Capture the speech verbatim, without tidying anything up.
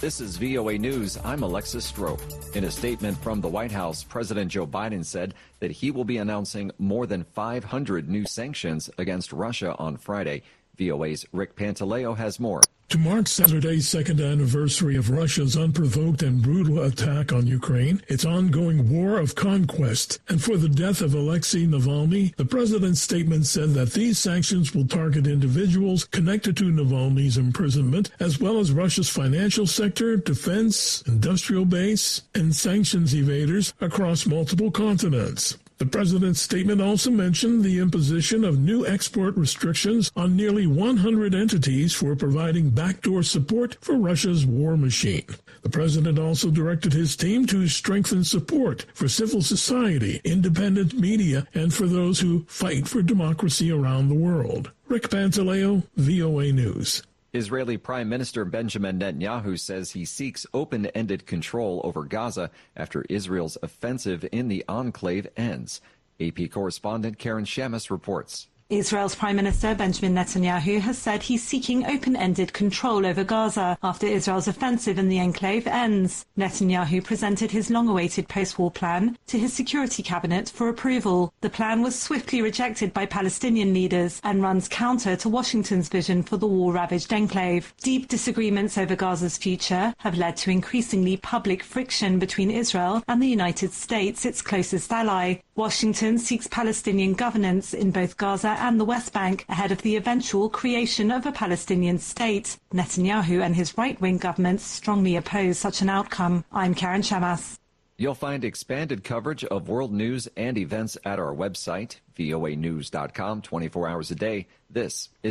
This is V O A News. I'm Alexis Strope. In a statement from the White House, President Joe Biden said that he will be announcing more than five hundred new sanctions against Russia on Friday. V O A's Rick Pantaleo has more. To mark Saturday's second anniversary of Russia's unprovoked and brutal attack on Ukraine, its ongoing war of conquest, and for the death of Alexei Navalny, the president's statement said that these sanctions will target individuals connected to Navalny's imprisonment, as well as Russia's financial sector, defense, industrial base, and sanctions evaders across multiple continents. The president's statement also mentioned the imposition of new export restrictions on nearly one hundred entities for providing backdoor support for Russia's war machine. The president also directed his team to strengthen support for civil society, independent media, and for those who fight for democracy around the world. Rick Pantaleo, V O A News. Israeli Prime Minister Benjamin Netanyahu says he seeks open-ended control over Gaza after Israel's offensive in the enclave ends. A P correspondent Karen Shamus reports. Israel's Prime Minister Benjamin Netanyahu has said he's seeking open-ended control over Gaza after Israel's offensive in the enclave ends. Netanyahu presented his long-awaited post-war plan to his security cabinet for approval. The plan was swiftly rejected by Palestinian leaders and runs counter to Washington's vision for the war-ravaged enclave. Deep disagreements over Gaza's future have led to increasingly public friction between Israel and the United States, its closest ally. Washington seeks Palestinian governance in both Gaza and the West Bank ahead of the eventual creation of a Palestinian state. Netanyahu and his right-wing government strongly oppose such an outcome. I'm Karen Shamas. You'll find expanded coverage of world news and events at our website, V O A news dot com, twenty-four hours a day. This is